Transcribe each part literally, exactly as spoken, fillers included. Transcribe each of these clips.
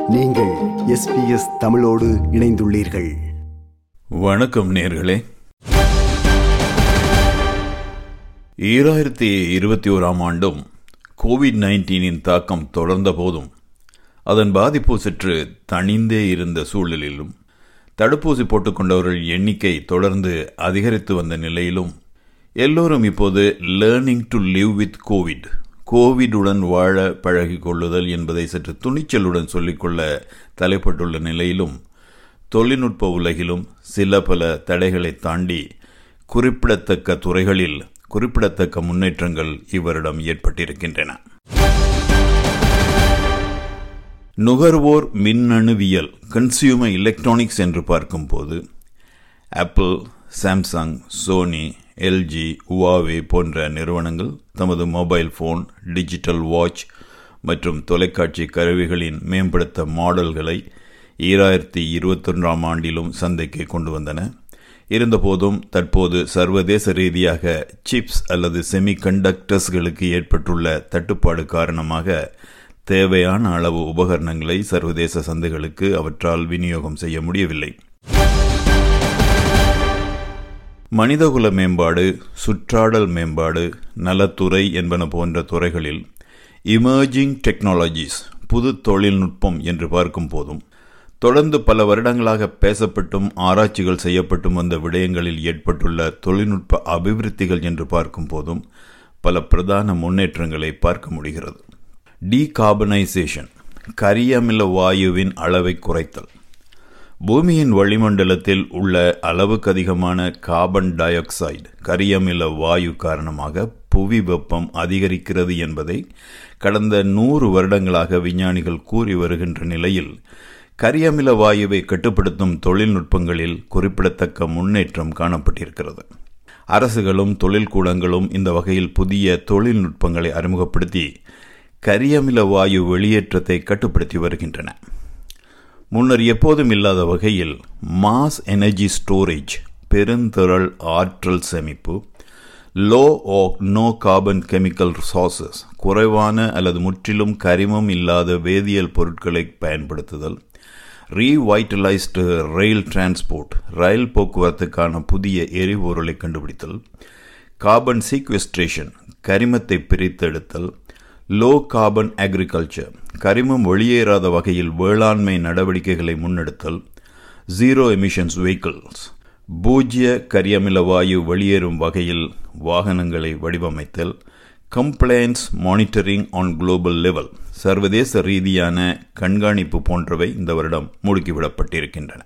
நீங்கள் S B S தமிழோடு இணைந்துள்ளீர்கள். வணக்கம் நேயர்களே. ஈராயிரத்தி இருபத்தி ஓராம் ஆண்டும் கோவிட் நைன்டீனின் தாக்கம் தொடர்ந்த போதும் அதன் பாதிப்பு சற்று தணிந்தே இருந்த சூழலிலும் தடுப்பூசி போட்டுக்கொண்டவர்கள் எண்ணிக்கை தொடர்ந்து அதிகரித்து வந்த நிலையிலும் எல்லோரும் இப்போது learning to live with COVID கோவிடுடன் வாழ பழகிக் கொள்ளுதல் என்பதை சற்று துணிச்சலுடன் சொல்லிக்கொள்ள தலைப்பட்டுள்ள நிலையிலும் தொழில்நுட்ப உலகிலும் சில பல தடைகளை தாண்டி குறிப்பிடத்தக்க துறைகளில் குறிப்பிடத்தக்க முன்னேற்றங்கள் இவரிடம் ஏற்பட்டிருக்கின்றன. நுகர்வோர் மின்னணுவியல் கன்சியூமர் எலக்ட்ரானிக்ஸ் என்று பார்க்கும்போது Apple, Samsung, Sony, LG, Huawei போன்ற நிறுவனங்கள் தமது மொபைல் ஃபோன், டிஜிட்டல் வாட்ச் மற்றும் தொலைக்காட்சி கருவிகளின் மேம்படுத்த மாடல்களை ஈராயிரத்தி இருபத்தொன்றாம் ஆண்டிலும் சந்தைக்கு கொண்டு வந்தன. இருந்தபோதும் தற்போது சர்வதேச ரீதியாக சிப்ஸ் அல்லது செமிகண்டக்டர்ஸ்களுக்கு ஏற்பட்டுள்ள தட்டுப்பாடு காரணமாக தேவையான அளவு உபகரணங்களை சர்வதேச சந்தைகளுக்கு அவற்றால் விநியோகம் செய்ய முடியவில்லை. மனிதகுல மேம்பாடு, சுற்றாடல் மேம்பாடு, நலத்துறை என்பன போன்ற துறைகளில் இமர்ஜிங் டெக்னாலஜிஸ் புது தொழில்நுட்பம் என்று பார்க்கும் போதும் தொடர்ந்து பல வருடங்களாக பேசப்பட்டும் ஆராய்ச்சிகள் செய்யப்பட்டும் வந்த விடயங்களில் ஏற்பட்டுள்ள தொழில்நுட்ப அபிவிருத்திகள் என்று பார்க்கும் போதும் பல பிரதான முன்னேற்றங்களை பார்க்க முடிகிறது. டீகார்பனைசேஷன், கரியமில வாயுவின் அளவை குறைத்தல். பூமியின் வளிமண்டலத்தில் உள்ள அளவுக்கு அதிகமான கார்பன் டை ஆக்சைடு கரியமில வாயு காரணமாக புவி வெப்பம் அதிகரிக்கிறது என்பதை கடந்த நூறு வருடங்களாக விஞ்ஞானிகள் கூறி வருகின்ற நிலையில் கரியமில வாயுவை கட்டுப்படுத்தும் தொழில்நுட்பங்களில் குறிப்பிடத்தக்க முன்னேற்றம் காணப்பட்டிருக்கிறது. அரசுகளும் தொழில்கூடங்களும் இந்த வகையில் புதிய தொழில்நுட்பங்களை அறிமுகப்படுத்தி கரியமில வாயு வெளியேற்றத்தை கட்டுப்படுத்தி வருகின்றன. முன்னர் எப்போதும் இல்லாத வகையில் மாஸ் எனர்ஜி ஸ்டோரேஜ், பெருந்திரள் ஆற்றல் சேமிப்பு, low or no carbon chemical resources, குறைவான அல்லது முற்றிலும் கரிமம் இல்லாத வேதியியல் பொருட்களை பயன்படுத்துதல், ரீவைட்டலைஸ்டு ரயில் டிரான்ஸ்போர்ட், ரயில் போக்குவரத்துக்கான புதிய எரிபொருளை கண்டுபிடித்தல், கார்பன் சீக்வெஸ்ட்ரேஷன், கரிமத்தை பிரித்தெடுத்தல், லோ கார்பன் அக்ரிகல்ச்சர், கரிமம் வெளியேறாத வகையில் வேளாண்மை நடவடிக்கைகளை முன்னெடுத்தல், ஜீரோ எமிஷன்ஸ் வெஹிக்கிள்ஸ், பூஜ்ய கரியமில வாயு வெளியேறும் வகையில் வாகனங்களை வடிவமைத்தல், compliance monitoring on global level, சர்வதேச ரீதியான கண்காணிப்பு போன்றவை இந்த வருடம் முடுக்கிவிடப்பட்டிருக்கின்றன.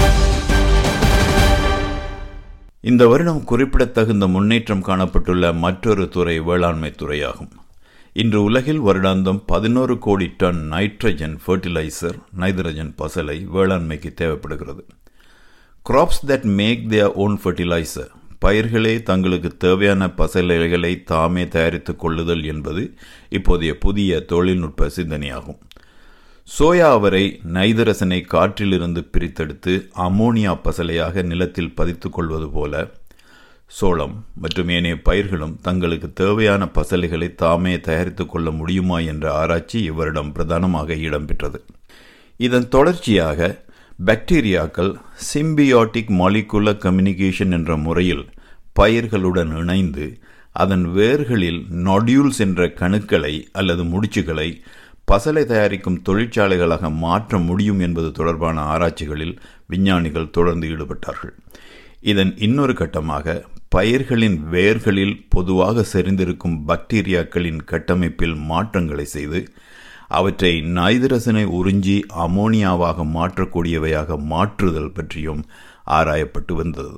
இந்த வருடம் குறிப்பிடத்தகுந்த முன்னேற்றம் காணப்பட்டுள்ள மற்றொரு துறை வேளாண்மை துறையாகும். இன்று உலகில் வருடாந்தம் பதினோரு கோடி டன் நைட்ரஜன் ஃபர்டிலைசர், நைட்ரஜன் பசலை வேளாண்மைக்கு தேவைப்படுகிறது. Crops that make their own fertiliser, பயிர்களே தங்களுக்கு தேவையான பசலைகளை தாமே தயாரித்துக் கொள்ளுதல் என்பது இப்போதைய புதிய தொழில்நுட்ப சிந்தனையாகும். சோயா அவரை நைதரசனை காற்றிலிருந்து பிரித்தெடுத்து அமோனியா பசலையாக நிலத்தில் பதித்துக் கொள்வது போல சோளம் மற்றும் ஏனைய பயிர்களும் தங்களுக்கு தேவையான பசலைகளை தாமே தயாரித்துக் கொள்ள முடியுமா என்ற ஆராய்ச்சி இவரிடம் பிரதானமாக இடம்பெற்றது. இதன் தொடர்ச்சியாக பாக்டீரியாக்கள் சிம்பியாட்டிக் மாலிகுலர் கம்யூனிகேஷன் என்ற முறையில் பயிர்களுடன் இணைந்து அதன் வேர்களில் நொடியூல்ஸ் என்ற கணுக்களை அல்லது முடிச்சுகளை பசலை தயாரிக்கும் தொழிற்சாலைகளாக மாற்ற முடியும் என்பது தொடர்பான ஆராய்ச்சிகளில் விஞ்ஞானிகள் தொடர்ந்து ஈடுபட்டார்கள். இதன் இன்னொரு கட்டமாக பயிர்களின் வேர்களில் பொதுவாக செறிந்திருக்கும் பாக்டீரியாக்களின் கட்டமைப்பில் மாற்றங்களை செய்து அவற்றை நைதரசனை உறிஞ்சி அமோனியாவாக மாற்றக்கூடியவையாக மாற்றுதல் பற்றியும் ஆராயப்பட்டு வந்தது.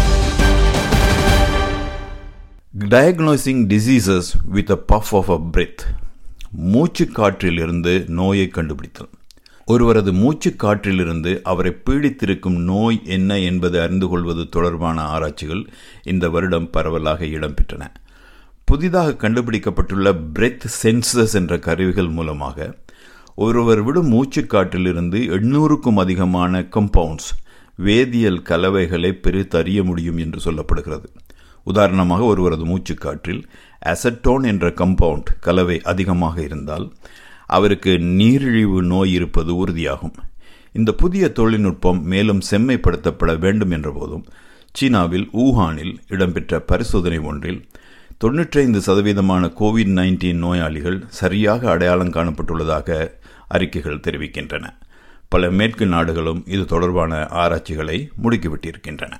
Diagnosing diseases with a puff of a breath, மூச்சு காற்றிலிருந்து நோயை கண்டுபிடித்தல். ஒருவரது மூச்சு காற்றிலிருந்து அவரை பீடித்திருக்கும் நோய் என்ன என்பதை அறிந்து கொள்வது தொடர்பான ஆராய்ச்சிகள் இந்த வருடம் பரவலாக இடம்பெற்றன. புதிதாக கண்டுபிடிக்கப்பட்டுள்ள பிரெத் சென்சர்ஸ் என்ற கருவிகள் மூலமாக ஒருவர் விடும் மூச்சு காற்றிலிருந்து எண்ணூறுக்கும் அதிகமான கம்பவுண்ட்ஸ், வேதியியல் கலவைகளை பிரித்தறிய முடியும் என்று சொல்லப்படுகிறது. உதாரணமாக, ஒருவரது மூச்சு காற்றில் அசட்டோன் என்ற கம்பவுண்ட் கலவை அதிகமாக இருந்தால் அவருக்கு நீரிழிவு நோய் இருப்பது உறுதியாகும். இந்த புதிய தொழில்நுட்பம் மேலும் செம்மைப்படுத்தப்பட வேண்டும் என்ற போதும் சீனாவில் ஊஹானில் இடம்பெற்ற பரிசோதனை ஒன்றில் தொன்னூற்றைந்து சதவீதமான கோவிட் நைன்டீன் நோயாளிகள் சரியாக அடையாளம் காணப்பட்டுள்ளதாக அறிக்கைகள் தெரிவிக்கின்றன. பல மேற்கு நாடுகளும் இது தொடர்பான ஆராய்ச்சிகளை முடுக்கிவிட்டிருக்கின்றன.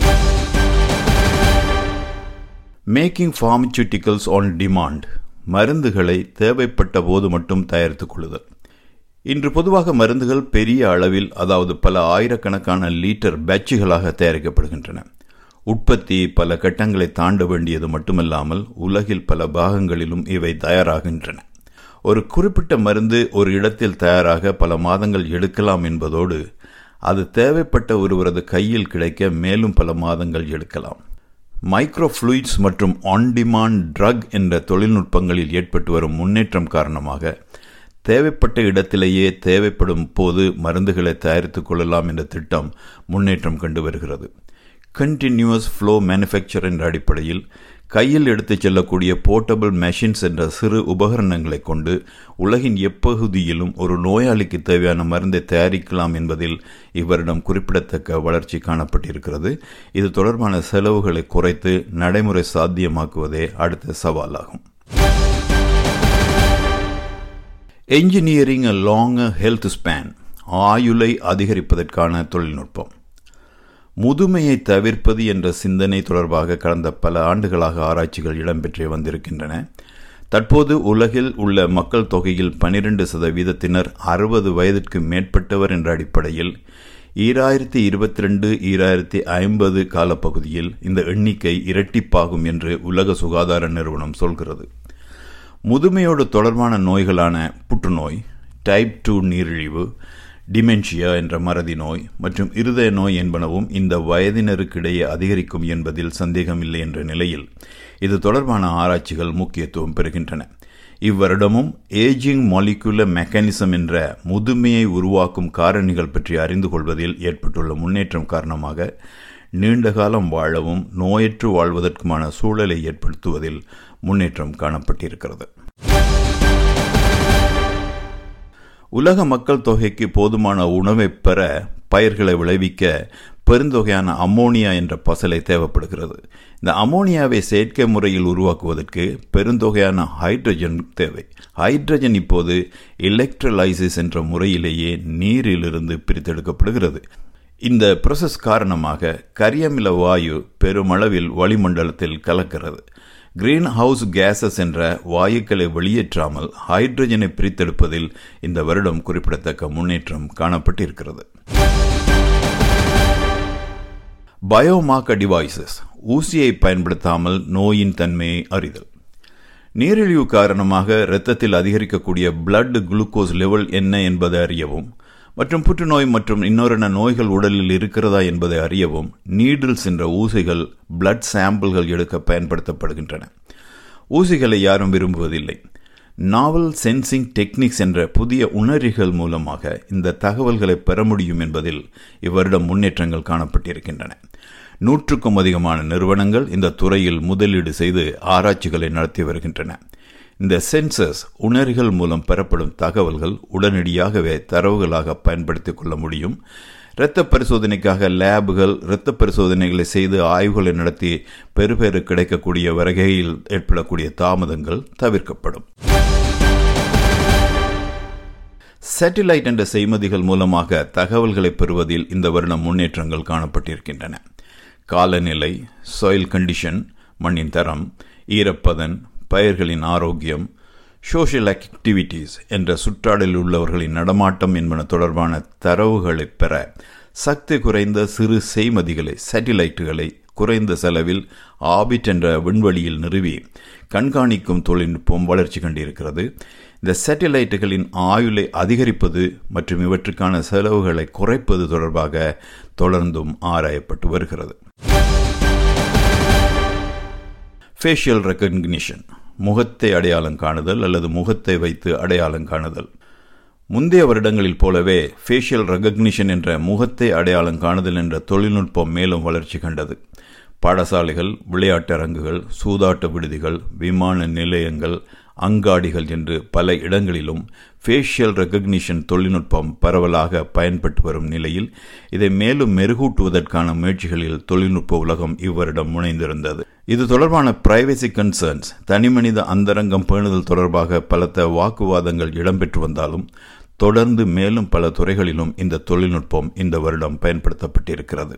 மேக்கிங் ஃபார்மசூட்டிகல்ஸ் ஆன் டிமாண்ட், மருந்துகளை தேவைப்பட்ட போது மட்டும் தயாரித்துக் கொள்ளுதல். இன்று பொதுவாக மருந்துகள் பெரிய அளவில், அதாவது பல ஆயிரக்கணக்கான லீட்டர் பேட்சுகளாக தயாரிக்கப்படுகின்றன. உற்பத்தி பல கட்டங்களை தாண்ட வேண்டியது மட்டுமல்லாமல் உலகில் பல பாகங்களிலும் இவை தயாராகின்றன. ஒரு குறிப்பிட்ட மருந்து ஒரு இடத்தில் தயாராக பல மாதங்கள் எடுக்கலாம் என்பதோடு அது தேவைப்பட்ட ஒருவரது கையில் கிடைக்க மேலும் பல மாதங்கள் எடுக்கலாம். மைக்ரோஃப்ளூயிட்ஸ் மற்றும் ஆன் டிமாண்ட் ட்ரக் என்ற தொழில்நுட்பங்களில் ஏற்பட்டு வரும் முன்னேற்றம் காரணமாக தேவைப்பட்ட இடத்திலேயே தேவைப்படும் போது மருந்துகளை தயாரித்துக் கொள்ளலாம் என்ற திட்டம் முன்னேற்றம் கண்டு வருகிறது. கண்டினியூஸ் ஃப்ளோ மேனுஃபேக்சர் என்ற அடிப்படையில் கையில் எடுத்துச் செல்லக்கூடிய போர்ட்டபிள் மெஷின்ஸ் என்ற சிறு உபகரணங்களை கொண்டு உலகின் எப்பகுதியிலும் ஒரு நோயாளிக்கு தேவையான மருந்தை தயாரிக்கலாம் என்பதில் இவரிடம் குறிப்பிடத்தக்க வளர்ச்சி காணப்பட்டிருக்கிறது. இது தொடர்பான செலவுகளை குறைத்து நடைமுறை சாத்தியமாக்குவதே அடுத்த சவாலாகும். Engineering a long health span, ஆயுளை அதிகரிப்பதற்கான தொழில்நுட்பம். முதுமையை தவிர்ப்பது என்ற சிந்தனை தொடர்பாக கடந்த பல ஆண்டுகளாக ஆராய்ச்சிகள் இடம்பெற்றே வந்திருக்கின்றன. தற்போது உலகில் உள்ள மக்கள் தொகையில் பனிரெண்டு சதவீதத்தினர் அறுபது வயதிற்கு மேற்பட்டவர் என்ற அடிப்படையில் ஈராயிரத்தி இருபத்தி ரெண்டு ஈராயிரத்தி ஐம்பது காலப்பகுதியில் இந்த எண்ணிக்கை இரட்டிப்பாகும் என்று உலக சுகாதார நிறுவனம் சொல்கிறது. முதுமையோடு தொடர்பான நோய்களான புற்றுநோய், டைப் டூ நீரிழிவு, டிமென்ஷியா என்ற மறதி நோய் மற்றும் இருதய நோய் என்பனவும் இந்த வயதினருக்கிடையே அதிகரிக்கும் என்பதில் சந்தேகமில்லை என்ற நிலையில் இது தொடர்பான ஆராய்ச்சிகள் முக்கியத்துவம் பெறுகின்றன. இவ்வருடமும் ஏஜிங் மாலிகுலர் மெக்கானிசம் என்ற முதுமையை உருவாக்கும் காரணிகள் பற்றி அறிந்து கொள்வதில் ஏற்பட்டுள்ள முன்னேற்றம் காரணமாக நீண்ட காலம் வாழவும் நோயற்று வாழ்வதற்குமான சூழலை ஏற்படுத்துவதில் முன்னேற்றம் காணப்பட்டிருக்கிறது. உலக மக்கள் தொகைக்கு போதுமான உணவை பெற பயிர்களை விளைவிக்க பெருந்தொகையான அம்மோனியா என்ற பசலை தேவைப்படுகிறது. இந்த அம்மோனியாவை செயற்கை முறையில் உருவாக்குவதற்கு பெருந்தொகையான ஹைட்ரஜன் தேவை. ஹைட்ரஜன் இப்போது எலக்ட்ரோலைசிஸ் என்ற முறையிலேயே நீரிலிருந்து பிரித்தெடுக்கப்படுகிறது. இந்த ப்ராசஸ் காரணமாக கரியமில வாயு பெருமளவில் வளிமண்டலத்தில் கலக்கிறது. கிரீன் ஹவுஸ் கேசஸ் என்ற வாயுக்களை வெளியேற்றாமல் ஹைட்ரஜனை பிரித்தெடுப்பதில் இந்த வருடம் குறிப்பிடத்தக்க முன்னேற்றம் காணப்பட்டிருக்கிறது. பயோமார்க்கர் டிவைசஸ், ஊசியை பயன்படுத்தாமல் நோயின் தன்மையை அறிதல். நீரிழிவு காரணமாக இரத்தத்தில் அதிகரிக்கக்கூடிய பிளட் குளுக்கோஸ் லெவல் என்ன என்பதை அறியவும் மற்றும் புற்றுநோய் மற்றும் இன்னொரு நோய்கள் உடலில் இருக்கிறதா என்பதை அறியவும் நீடில்ஸ் என்ற ஊசிகள் பிளட் சாம்பிள்கள் எடுக்க பயன்படுத்தப்படுகின்றன. ஊசிகளை யாரும் விரும்புவதில்லை. நாவல் சென்சிங் டெக்னிக்ஸ் என்ற புதிய உணரிகள் மூலமாக இந்த தகவல்களை பெற முடியும் என்பதில் இவ்வருடம் முன்னேற்றங்கள் காணப்பட்டிருக்கின்றன. நூற்றுக்கும் அதிகமான நிறுவனங்கள் இந்த துறையில் முதலீடு செய்து ஆராய்ச்சிகளை நடத்தி வருகின்றன. இந்த சென்சர்ஸ் உணரிகள் மூலம் பெறப்படும் தகவல்கள் உடனடியாகவே தரவுகளாக பயன்படுத்திக் கொள்ள முடியும். இரத்த பரிசோதனைக்காக லேபுகள் இரத்த பரிசோதனைகளை செய்து ஆய்வுகளை நடத்தி பெறுபேறு கிடைக்கக்கூடிய வகையில் ஏற்படக்கூடிய தாமதங்கள் தவிர்க்கப்படும். சேட்டிலைட் என்ற செய்மதிகள் மூலமாக தகவல்களை பெறுவதில் இந்த வருடம் முன்னேற்றங்கள் காணப்பட்டிருக்கின்றன. காலநிலை, சாயில் கண்டிஷன், மண்ணின் தரம், ஈரப்பதன், பயிர்களின் ஆரோக்கியம், சோஷியல் ஆக்டிவிட்டீஸ் என்ற சுற்றாடலில் உள்ளவர்களின் நடமாட்டம் என்பன தொடர்பான தரவுகளை பெற சக்தி குறைந்த சிறு செய்மதிகளை, சேட்டிலைட்டுகளை குறைந்த செலவில் ஆபிட் என்ற விண்வெளியில் நிறுவி கண்காணிக்கும் தொழில்நுட்பம் வளர்ச்சி கண்டிருக்கிறது. இந்த சேட்டிலைட்டுகளின் ஆயுளை அதிகரிப்பது மற்றும் இவற்றுக்கான செலவுகளை குறைப்பது தொடர்பாக தொடர்ந்தும் ஆராயப்பட்டு வருகிறது. ஃபேஷியல் ரெகக்னிஷன், முகத்தை அடையாளம் காணுதல் அல்லது முகத்தை வைத்து அடையாளம் காணுதல். முந்தைய வருடங்களில் போலவே ஃபேஷியல் ரெகக்னிஷன் என்ற முகத்தை அடையாளம் காணுதல் என்ற தொழில்நுட்பம் மேலும் வளர்ச்சி கண்டது. பாடசாலைகள், விளையாட்டரங்குகள், சூதாட்ட விடுதிகள், விமான நிலையங்கள், அங்காடிகள் என்று பல இடங்களிலும் ஃபேஷியல் ரெகக்னிஷன் தொழில்நுட்பம் பரவலாக பயன்பட்டு வரும் நிலையில் இதை மேலும் மெருகூட்டுவதற்கான முயற்சிகளில் தொழில்நுட்ப உலகம் இவ்வருடம் முனைந்திருந்தது. இது தொடர்பான பிரைவசி கன்சர்ன்ஸ், தனிமனித அந்தரங்கம் பேணுதல் தொடர்பாக பலத்த வாக்குவாதங்கள் இடம்பெற்று வந்தாலும் தொடர்ந்து மேலும் பல துறைகளிலும் இந்த தொழில்நுட்பம் இந்த வருடம் பயன்படுத்தப்பட்டிருக்கிறது.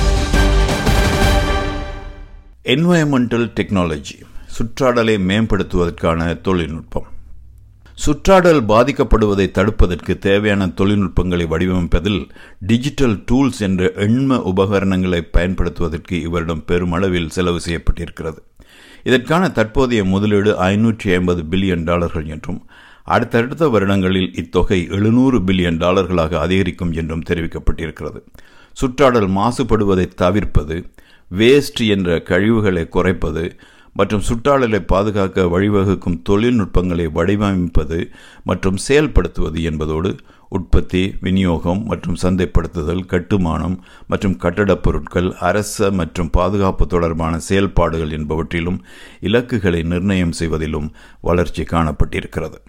என்வாயன்மெண்டல் டெக்னாலஜி, சுற்றாடலை மேம்படுத்துவதற்கான தொழில்நுட்பம். சுற்றாடல் பாதிக்கப்படுவதை தடுப்பதற்கு தேவையான தொழில்நுட்பங்களை வடிவமைப்பதில் டிஜிட்டல் டூல்ஸ் என்ற எண்ம உபகரணங்களை பயன்படுத்துவதற்கு இவரிடம் பெருமளவில் செலவு செய்யப்பட்டிருக்கிறது. இதற்கான தற்போதைய முதலீடு ஐநூற்றி ஐம்பது பில்லியன் டாலர்கள் என்றும் அடுத்தடுத்த வருடங்களில் இத்தொகை எழுநூறு பில்லியன் டாலர்களாக அதிகரிக்கும் என்றும் தெரிவிக்கப்பட்டிருக்கிறது. சுற்றாடல் மாசுபடுவதை தவிர்ப்பது, வேஸ்ட் என்ற கழிவுகளை குறைப்பது மற்றும் சுற்றாடலை பாதுகாக்க வழிவகுக்கும் தொழில்நுட்பங்களை வடிவமைப்பது மற்றும் செயல்படுத்துவது என்பதோடு உற்பத்தி, விநியோகம் மற்றும் சந்தைப்படுத்துதல், கட்டுமானம் மற்றும் கட்டடப் பொருட்கள், அரச மற்றும் பாதுகாப்பு தொடர்பான செயல்பாடுகள் என்பவற்றிலும் இலக்குகளை நிர்ணயம் செய்வதிலும் வளர்ச்சி காணப்பட்டிருக்கிறது.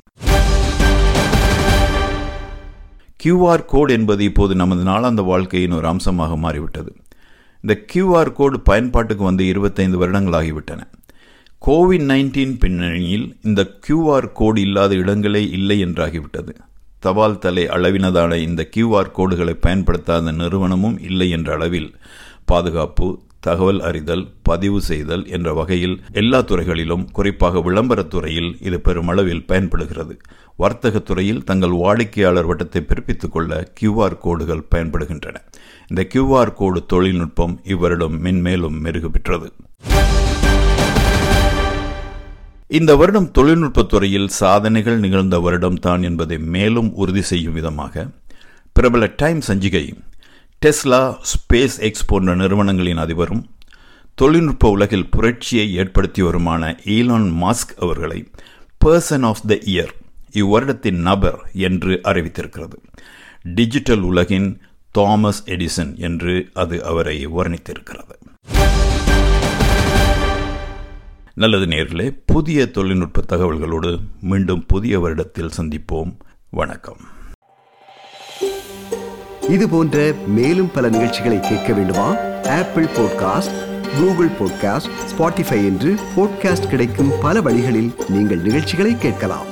கியூஆர் கோட் என்பது இப்போது நமது நாளாந்த வாழ்க்கையின் ஒரு அம்சமாக மாறிவிட்டது. இந்த கியூஆர் கோடு பயன்பாட்டுக்கு வந்து இருபத்தைந்து வருடங்களாகிவிட்டன. கோவிட் நைன்டீன் பின்னணியில் இந்த கியூஆர் கோடு இல்லாத இடங்களே இல்லை என்றாகிவிட்டது. தபால் தலை அளவினதான இந்த கியூஆர் கோடுகளை பயன்படுத்தாத நிறுவனமும் இல்லை என்ற அளவில் பாதுகாப்பு, தகவல் அறிதல், பதிவு செய்தல் என்ற வகையில் எல்லா துறைகளிலும், குறிப்பாக விளம்பரத் துறையில் இது பெருமளவில் பயன்படுகிறது. வர்த்தகத் துறையில் தங்கள் வாடிக்கையாளர் வட்டத்தை பிறப்பித்துக் கொள்ள கியூஆர் கோடுகள் பயன்படுகின்றன. இந்த கியூஆர் கோடு தொழில்நுட்பம் இவ்வருடம் மென்மேலும் மெருகு பெற்றது. இந்த வருடம் தொழில்நுட்பத் துறையில் சாதனைகள் நிகழ்ந்த வருடம் தான் என்பதை மேலும் உறுதி செய்யும் விதமாக பிரபல டைம் சஞ்சிகை டெஸ்லா, ஸ்பேஸ் எக்ஸ் போன்ற நிறுவனங்களின் அதிபரும் தொழில்நுட்ப உலகில் புரட்சியை ஏற்படுத்தி வருமான ஈலான் மாஸ்க் அவர்களை பர்சன் ஆஃப் த இயர், இவ்வருடத்தின் நபர் என்று அறிவித்திருக்கிறது. டிஜிட்டல் உலகின் தாமஸ் எடிசன் என்று அது அவரை வர்ணித்திருக்கிறது. நல்லது நேயர்களே, புதிய தொழில்நுட்ப தகவல்களோடு மீண்டும் புதிய வருடத்தில் சந்திப்போம். வணக்கம். இது போன்ற மேலும் பல நிகழ்ச்சிகளை கேட்க வேண்டுமா? Apple podcast, Google podcast, Spotify என்று பாட்காஸ்ட் கிடைக்கும் பல வழிகளில் நீங்கள் நிகழ்ச்சிகளை கேட்கலாம்.